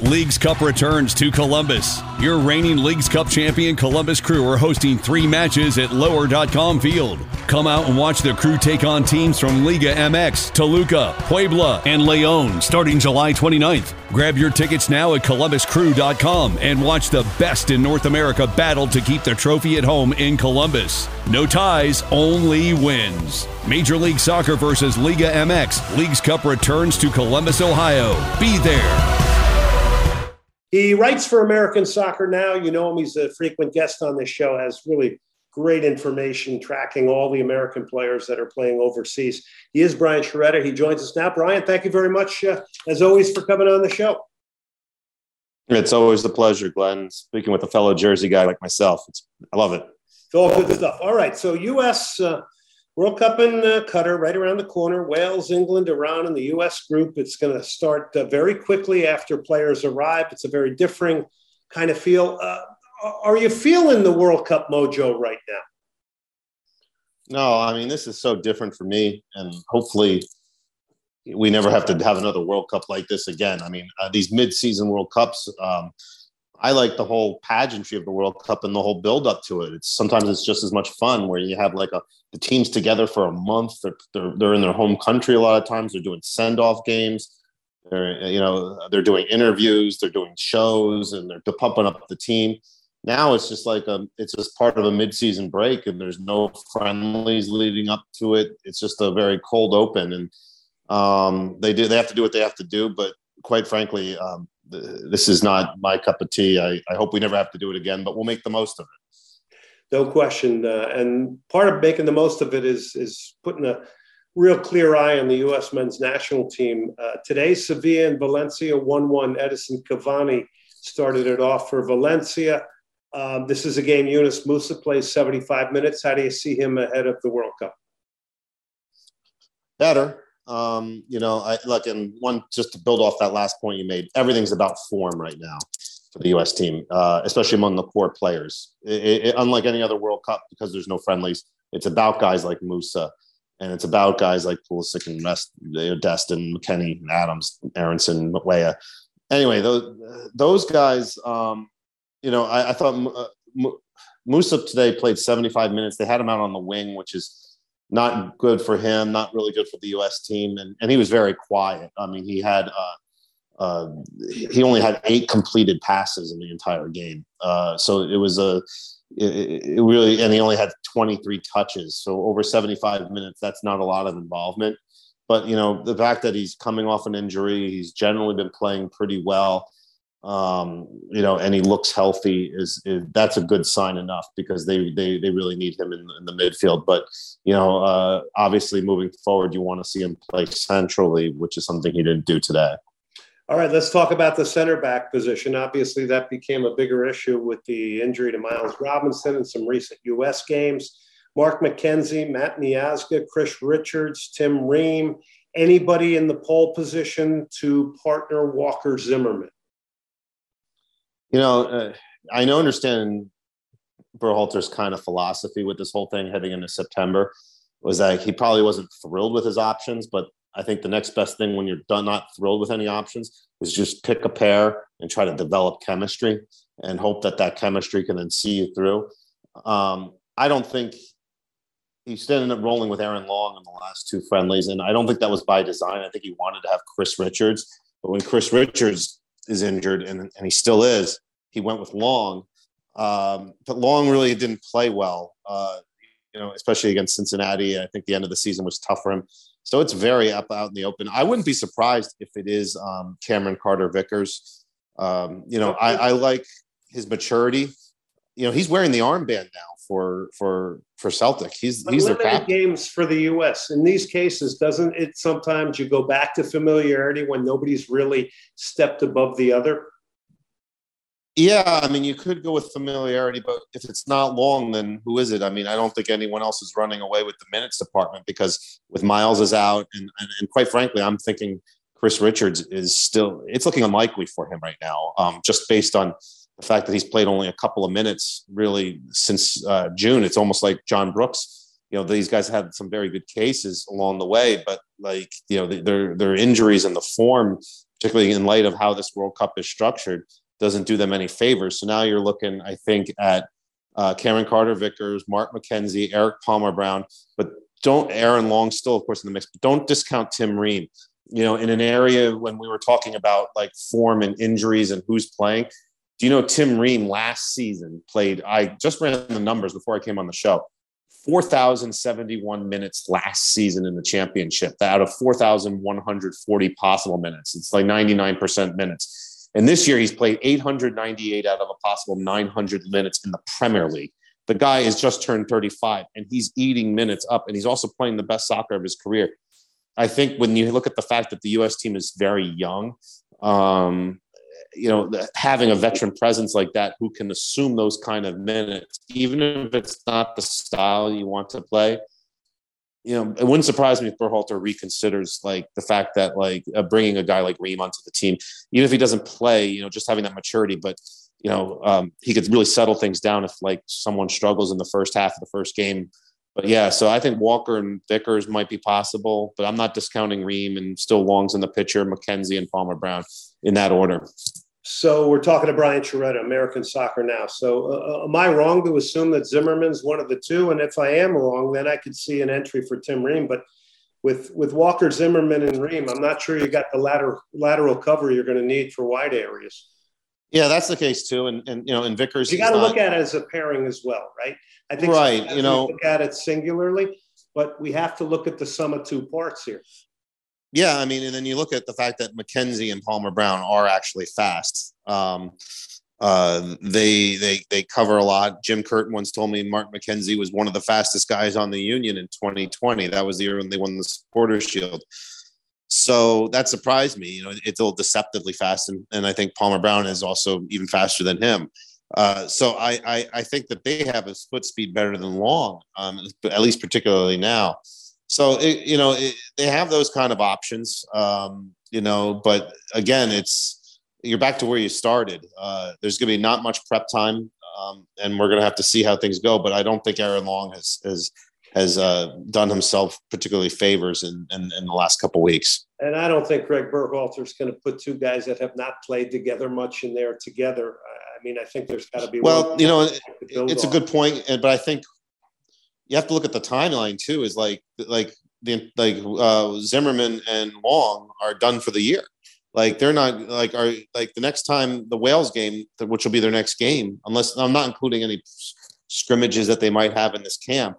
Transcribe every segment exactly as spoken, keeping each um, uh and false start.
Leagues Cup returns to Columbus. Your reigning Leagues Cup champion Columbus Crew are hosting three matches at lower dot com Field. Come out and watch the Crew take on teams from Liga M X, Toluca, Puebla, and Leon starting July twenty-ninth. Grab your tickets now at columbus crew dot com and watch the best in North America battle to keep the trophy at home in Columbus. No ties, only wins. Major League Soccer versus Liga M X. Leagues Cup returns to Columbus, Ohio. Be there. He writes for American Soccer Now. You know him. He's a frequent guest on this show, has really great information tracking all the American players that are playing overseas. He is Brian Sciaretta. He joins us now. Brian, thank you very much, uh, as always, for coming on the show. It's always a pleasure, Glenn, speaking with a fellow Jersey guy like myself. It's, I love it. It's all good stuff. All right, so U S uh, World Cup in uh, Qatar, right around the corner. Wales, England, Iran in the U S group. It's going to start uh, very quickly after players arrive. It's a very differing kind of feel. Uh, are you feeling the World Cup mojo right now? No, I mean, this is so different for me, and hopefully we never have to have another World Cup like this again. I mean, uh, these mid-season World Cups, um, I like the whole pageantry of the World Cup and the whole build up to it. It's sometimes it's just as much fun where you have like a the teams together for a month. They're they're, they're in their home country a lot of times. They're doing send off games. They're you know they're doing interviews. They're doing shows and they're, they're pumping up the team. Now it's just like a it's just part of a mid season break and there's no friendlies leading up to it. It's just a very cold open and um, they do they have to do what they have to do. But quite frankly. Um, This is not my cup of tea. I, I hope we never have to do it again, but we'll make the most of it. No question. Uh, and part of making the most of it is is putting a real clear eye on the U S men's national team. Uh, today, Sevilla and Valencia one one. Edison Cavani started it off for Valencia. Um, this is a game Yunus Musa plays seventy-five minutes. How do you see him ahead of the World Cup? Better. Um, you know, I look, and one, just to build off that last point you made, everything's about form right now for the U S team, uh, especially among the core players. It, it, unlike any other World Cup, because there's no friendlies, it's about guys like Musa, and it's about guys like Pulisic and Rest, Destin, McKennie, Adams, Aronson, Weah. Anyway, those those guys, um, you know, I, I thought uh, Musa today played seventy-five minutes. They had him out on the wing, which is not good for him, not really good for the U S team. And, and he was very quiet. I mean, he had, uh, uh, he only had eight completed passes in the entire game. Uh, so it was a, it, it really, and he only had twenty-three touches. So over seventy-five minutes, that's not a lot of involvement. But, you know, the fact that he's coming off an injury, he's generally been playing pretty well. Um, you know, and he looks healthy is, is that's a good sign enough because they they they really need him in, in the midfield. But you know, uh, obviously moving forward, you want to see him play centrally, which is something he didn't do today. All right, let's talk about the center back position. Obviously, that became a bigger issue with the injury to Miles Robinson in some recent U S games. Mark McKenzie, Matt Miazga, Chris Richards, Tim Ream. Anybody in the pole position to partner Walker Zimmerman? You know, uh, I know understand Berhalter's kind of philosophy with this whole thing heading into September was that he probably wasn't thrilled with his options, but I think the next best thing when you're done not thrilled with any options is just pick a pair and try to develop chemistry and hope that that chemistry can then see you through. Um, I don't think he still ended up rolling with Aaron Long in the last two friendlies, and I don't think that was by design. I think he wanted to have Chris Richards, but when Chris Richards is injured, and, and he still is, he went with Long. Um, but Long really didn't play well, uh, you know, especially against Cincinnati. I think the end of the season was tough for him. So it's very up out in the open. I wouldn't be surprised if it is um, Cameron Carter-Vickers. Um, you know, I, I like his maturity. You know, he's wearing the armband now for for for Celtic. He's he's their captain. Games for the U S in these cases, doesn't it? Sometimes you go back to familiarity when nobody's really stepped above the other. Yeah, I mean, you could go with familiarity, but if it's not Long, then who is it? I mean, I don't think anyone else is running away with the minutes department because with Miles is out, and, and, and quite frankly, I'm thinking Chris Richards is still – it's looking unlikely for him right now, um, just based on the fact that he's played only a couple of minutes really since uh, June. It's almost like John Brooks. You know, these guys had some very good cases along the way, but, like, you know, their their injuries and the form – particularly in light of how this World Cup is structured, doesn't do them any favors. So now you're looking, I think, at uh, Cameron Carter-Vickers, Mark McKenzie, Eric Palmer-Brown, but don't Aaron Long still, of course, in the mix, but don't discount Tim Ream. You know, in an area when we were talking about like form and injuries and who's playing, do you know Tim Ream last season played, I just ran the numbers before I came on the show, four thousand seventy-one minutes last season in the championship, out of four thousand one hundred forty possible minutes. It's like ninety-nine percent minutes. And this year he's played eight hundred ninety-eight out of a possible nine hundred minutes in the Premier League. The guy is just turned thirty-five and he's eating minutes up, and he's also playing the best soccer of his career. I think when you look at the fact that the U S team is very young, um, you know, having a veteran presence like that who can assume those kind of minutes, even if it's not the style you want to play, you know, it wouldn't surprise me if Berhalter reconsiders like the fact that like uh, bringing a guy like Ream onto the team, even if he doesn't play, you know, just having that maturity, but you know, um, he could really settle things down if like someone struggles in the first half of the first game. But yeah, so I think Walker and Vickers might be possible, but I'm not discounting Ream, and still Long's in the picture, McKenzie and Palmer-Brown in that order. So we're talking to Brian Sciaretta, American Soccer Now. So uh, am I wrong to assume that Zimmerman's one of the two? And if I am wrong, then I could see an entry for Tim Ream. But with with Walker, Zimmerman, and Ream, I'm not sure you got the lateral lateral cover you're going to need for wide areas. Yeah, that's the case too. And and you know, and Vickers, you got to not... look at it as a pairing as well, right? I think right. You know, look at it singularly, but we have to look at the sum of two parts here. Yeah, I mean, and then you look at the fact that McKenzie and Palmer-Brown are actually fast. Um, uh, they they they cover a lot. Jim Curtin once told me Mark McKenzie was one of the fastest guys on the Union in twenty twenty. That was the year when they won the Supporters' Shield. So that surprised me. You know, it's a little deceptively fast, and, and I think Palmer-Brown is also even faster than him. Uh, so I, I I think that they have a foot speed better than Long, um, at least particularly now. So, it, you know, it, they have those kind of options, um, you know, but again, it's, you're back to where you started. Uh, there's going to be not much prep time, um, and we're going to have to see how things go. But I don't think Aaron Long has has, has uh, done himself particularly favors in, in, in the last couple of weeks. And I don't think Greg Berhalter is going to put two guys that have not played together much in there together. I mean, I think there's got to be. Well, you know, it, it's on. a good point, but I think you have to look at the timeline too. Is like like the like uh, Zimmerman and Long are done for the year. Like they're not like are like the next time the Wales game, which will be their next game, unless I'm not including any scrimmages that they might have in this camp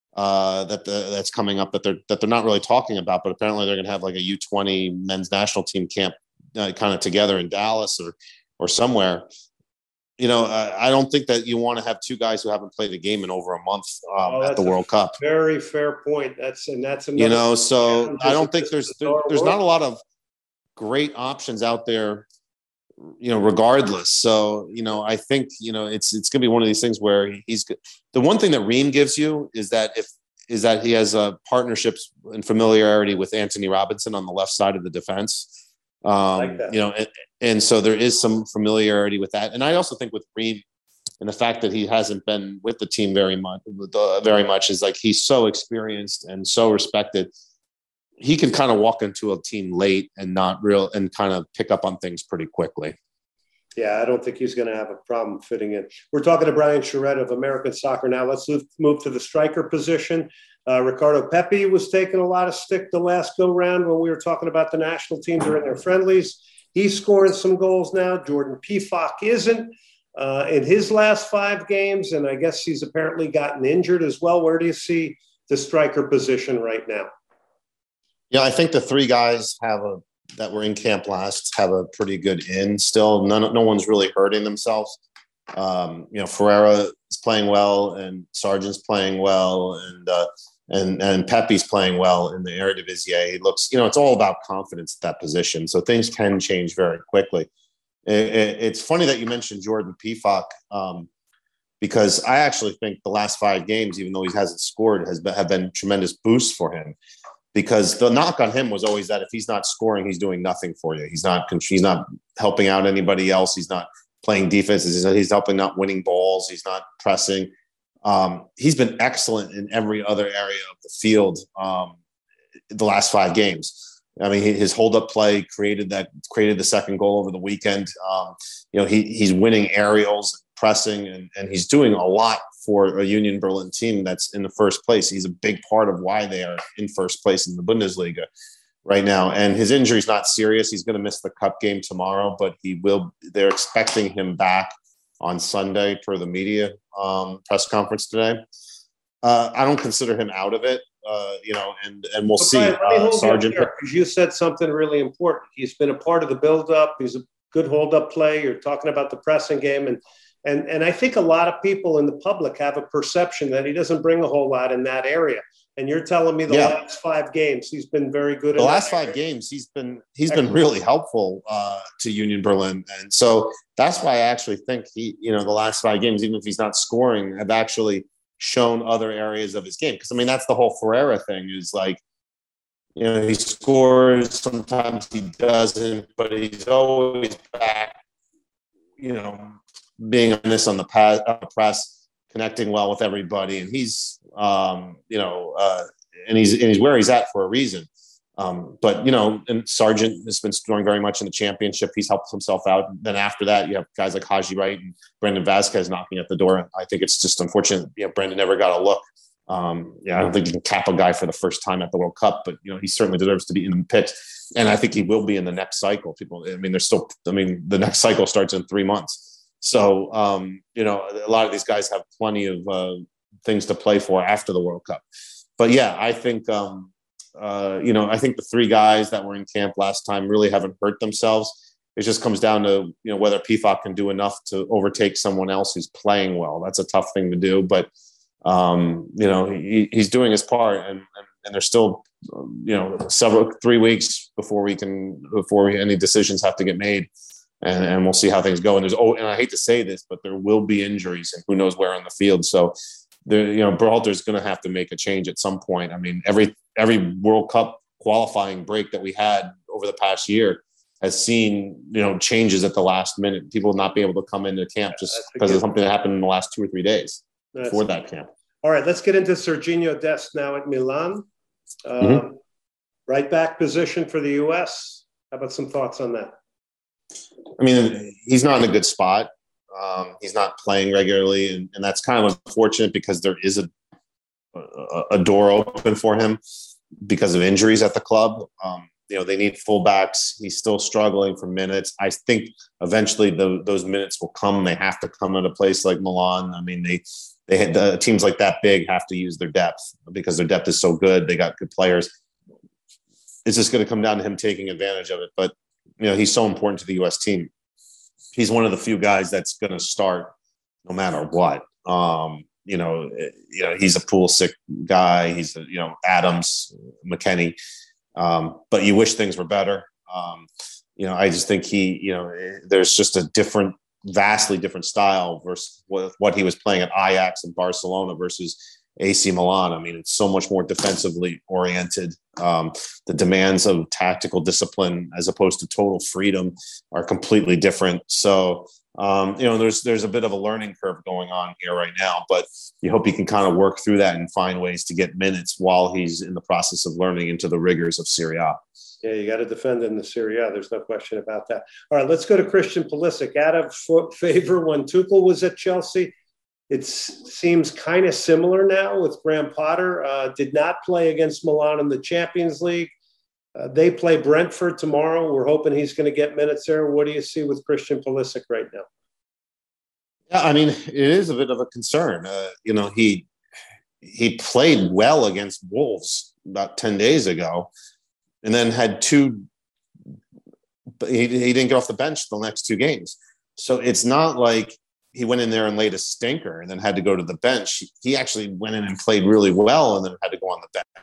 uh, that the, that's coming up that they're that they're not really talking about. But apparently they're going to have like a U twenty men's national team camp uh, kind of together in Dallas or or somewhere. You know, uh, I don't think that you want to have two guys who haven't played a game in over a month um, oh, at the World Cup. Very fair point. That's and that's another, you know. So I don't think there's there, there's not a lot of great options out there. You know, regardless. So you know, I think you know it's it's gonna be one of these things where he's the one thing that Ream gives you is that if is that he has uh, partnerships and familiarity with Anthony Robinson on the left side of the defense. Um, like you know, and, and so there is some familiarity with that. And I also think with Ream and the fact that he hasn't been with the team very much, uh, very much is like, he's so experienced and so respected. He can kind of walk into a team late and not real and kind of pick up on things pretty quickly. Yeah, I don't think he's going to have a problem fitting in. We're talking to Brian Sciaretta of American Soccer Now. Let's move to the striker position. Uh, Ricardo Pepi was taking a lot of stick the last go-round when we were talking about the national team during their friendlies. He's scoring some goals now. Jordan Pefok isn't uh, in his last five games, and I guess he's apparently gotten injured as well. Where do you see the striker position right now? Yeah, I think the three guys have a that were in camp last have a pretty good in still. None, no one's really hurting themselves. Um, you know, Ferreira is playing well, and Sargent's playing well, and uh, and and Pepe's playing well in the Eredivisie. He looks, you know, it's all about confidence at that position. So things can change very quickly. It, it, it's funny that you mentioned Jordan Pefok, um, because I actually think the last five games, even though he hasn't scored, has been, have been tremendous boosts for him. Because the knock on him was always that if he's not scoring, he's doing nothing for you. He's not he's not helping out anybody else. He's not playing defense. He's, he's helping, not winning balls. He's not pressing. Um, he's been excellent in every other area of the field um, the last five games. I mean, his hold-up play created that created the second goal over the weekend. Um, you know, he he's winning aerials, pressing, and and he's doing a lot for a Union Berlin team that's in the first place. He's a big part of why they are in first place in the Bundesliga right now. And his injury is not serious. He's going to miss the cup game tomorrow, but he will. They're expecting him back on Sunday per the media um, press conference today. Uh, I don't consider him out of it. Uh, you know, and and we'll see. Uh, Sargent, because you said something really important. He's been a part of the build-up. He's a good hold-up play. You're talking about the pressing game, and and and I think a lot of people in the public have a perception that he doesn't bring a whole lot in that area. And you're telling me the yeah. last five games he's been very good. The in last five area. games he's been he's Excellent. been really helpful uh, to Union Berlin, and so that's why I actually think he, you know, the last five games, even if he's not scoring, have actually shown other areas of his game. Because I mean, that's the whole Ferreira thing, is like, you know, he scores, sometimes he doesn't, but he's always back, you know, being honest on the pass, uh, press, connecting well with everybody. And he's, um, you know, uh, and he's, and he's where he's at for a reason. Um, but, you know, and Sargent has been scoring very much in the championship. He's helped himself out. Then after that, you have guys like Haji Wright and Brendan Vasquez knocking at the door. I think it's just unfortunate, you know, Brendan never got a look. Um, yeah, I don't think you can cap a guy for the first time at the World Cup, but, you know, he certainly deserves to be in the pit. And I think he will be in the next cycle. People, I mean, there's still, I mean, the next cycle starts in three months. So, um, you know, a lot of these guys have plenty of uh, things to play for after the World Cup. But yeah, I think, um, Uh, you know, I think the three guys that were in camp last time really haven't hurt themselves. It just comes down to, you know, whether P F O C can do enough to overtake someone else who's playing well. That's a tough thing to do, but, um, you know, he, he's doing his part, and, and, and there's still, you know, several, three weeks before we can, before we, any decisions have to get made, and, and we'll see how things go. And there's, oh, and I hate to say this, but there will be injuries, and who knows where on the field. So, there, you know, Berhalter is going to have to make a change at some point. I mean, every every World Cup qualifying break that we had over the past year has seen, you know, changes at the last minute. People not be able to come into camp just because of something that happened in the last two or three days That's before that camp. All right, let's get into Sergiño Dest now at Milan. Uh, mm-hmm. Right back position for the U S. How about some thoughts on that? I mean, he's not in a good spot. Um, he's not playing regularly, and, and that's kind of unfortunate because there is a, a, a door open for him because of injuries at the club. Um, you know, they need fullbacks. He's still struggling for minutes. I think eventually the, those minutes will come. They have to come at a place like Milan. I mean, they they had the teams like that big have to use their depth because their depth is so good. They got good players. It's just going to come down to him taking advantage of it. But you know, he's so important to the U S team. He's one of the few guys that's going to start no matter what. Um, you know, you know, he's a Pulisic guy. He's a, you know, Adams, McKennie. Um, but you wish things were better. Um, you know, I just think he, you know, there's just a different, vastly different style versus what, what he was playing at Ajax and Barcelona versus A C Milan. I mean, it's so much more defensively oriented. Um, the demands of tactical discipline as opposed to total freedom are completely different. So, um, you know, there's there's a bit of a learning curve going on here right now, but you hope he can kind of work through that and find ways to get minutes while he's in the process of learning into the rigors of Serie A. Yeah, you got to defend in the Serie A. There's no question about that. All right, let's go to Christian Pulisic. Out of favor when Tuchel was at Chelsea. It seems kind of similar now with Graham Potter. Uh, did not play against Milan in the Champions League. Uh, they play Brentford tomorrow. We're hoping he's going to get minutes there. What do you see with Christian Pulisic right now? Yeah, I mean, it is a bit of a concern. Uh, you know, he he played well against Wolves about ten days ago, and then had two. He, he didn't get off the bench the next two games. So it's not like he went in there and laid a stinker and then had to go to the bench. He actually went in and played really well and then had to go on the bench.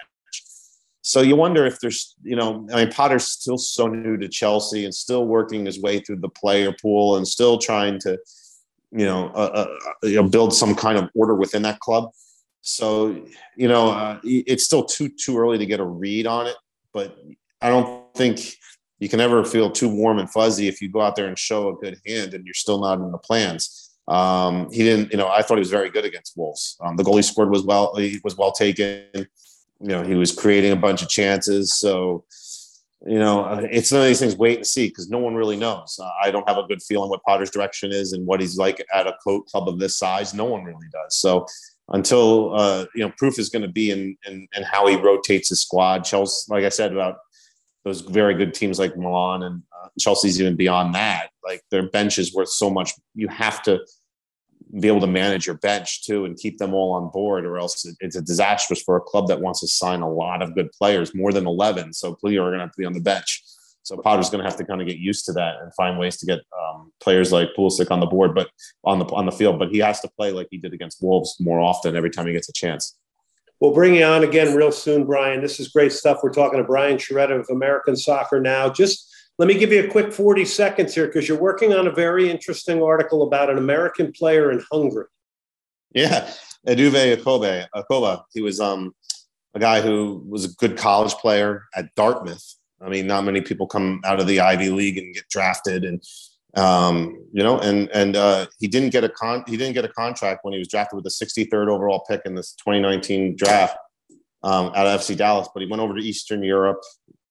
So you wonder if there's, you know, I mean, Potter's still so new to Chelsea and still working his way through the player pool and still trying to, you know, uh, uh, you know, build some kind of order within that club. So, you know, uh, it's still too, too early to get a read on it, but I don't think you can ever feel too warm and fuzzy if you go out there and show a good hand and you're still not in the plans. Um, he didn't, you know, I thought he was very good against Wolves. Um, the goal he scored was well, he was well taken. You know, he was creating a bunch of chances. So, you know, it's one of these things, wait and see, because no one really knows. Uh, I don't have a good feeling what Potter's direction is and what he's like at a coat club of this size. No one really does. So until, uh, you know, proof is going to be in, in, in how he rotates his squad. Chelsea, like I said, about those very good teams like Milan and uh, Chelsea's even beyond that. Like their bench is worth so much. You have to be able to manage your bench too and keep them all on board, or else it's a disastrous for a club that wants to sign a lot of good players, more than eleven. So Cleo are going to have to be on the bench. So Potter's going to have to kind of get used to that and find ways to get um, players like Pulisic on the board, but on the on the field. But he has to play like he did against Wolves more often every time he gets a chance. We'll bring you on again real soon, Brian. This is great stuff. We're talking to Brian Sciaretta of American Soccer Now. Just let me give you a quick forty seconds here, because you're working on a very interesting article about an American player in Hungary. Yeah, Eduve Akoba. Akoba. He was um, a guy who was a good college player at Dartmouth. I mean, not many people come out of the Ivy League and get drafted, and um, you know, and and uh, he didn't get a con. He didn't get a contract when he was drafted with the sixty-third overall pick in this twenty nineteen draft um, out of F C Dallas. But he went over to Eastern Europe,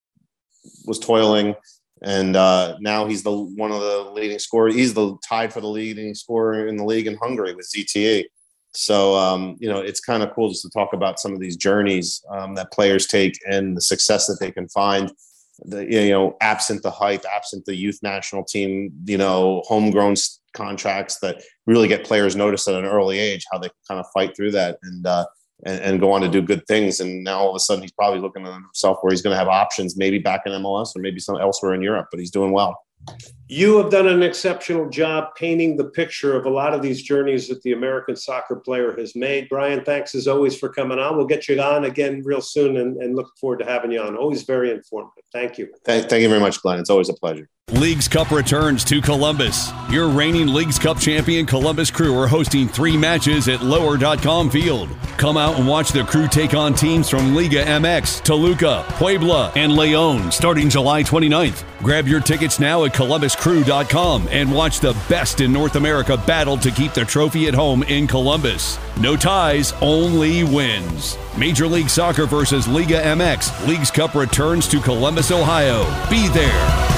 was toiling. And uh, now he's the one of the leading scorers. He's the tied for the leading scorer in the league in Hungary with Z T E. So, um, you know, it's kind of cool just to talk about some of these journeys um, that players take and the success that they can find, the, you know, absent the hype, absent the youth national team, you know, homegrown contracts that really get players noticed at an early age, how they can kind of fight through that and, uh, and, and go on to do good things. And now all of a sudden he's probably looking at himself where he's going to have options, maybe back in M L S or maybe some elsewhere in Europe, but he's doing well. You have done an exceptional job painting the picture of a lot of these journeys that the American soccer player has made. Brian, thanks as always for coming on. We'll get you on again real soon and, and look forward to having you on. Always very informative. Thank you. Thank, thank you very much, Glenn. It's always a pleasure. Leagues Cup returns to Columbus. Your reigning Leagues Cup champion Columbus Crew are hosting three matches at lower dot com Field. Come out and watch the Crew take on teams from Liga M X, Toluca, Puebla, and León starting July twenty-ninth. Grab your tickets now at columbus crew dot com and watch the best in North America battle to keep the trophy at home in Columbus. No ties, only wins. Major League Soccer versus Liga M X. Leagues Cup returns to Columbus, Ohio. Be there.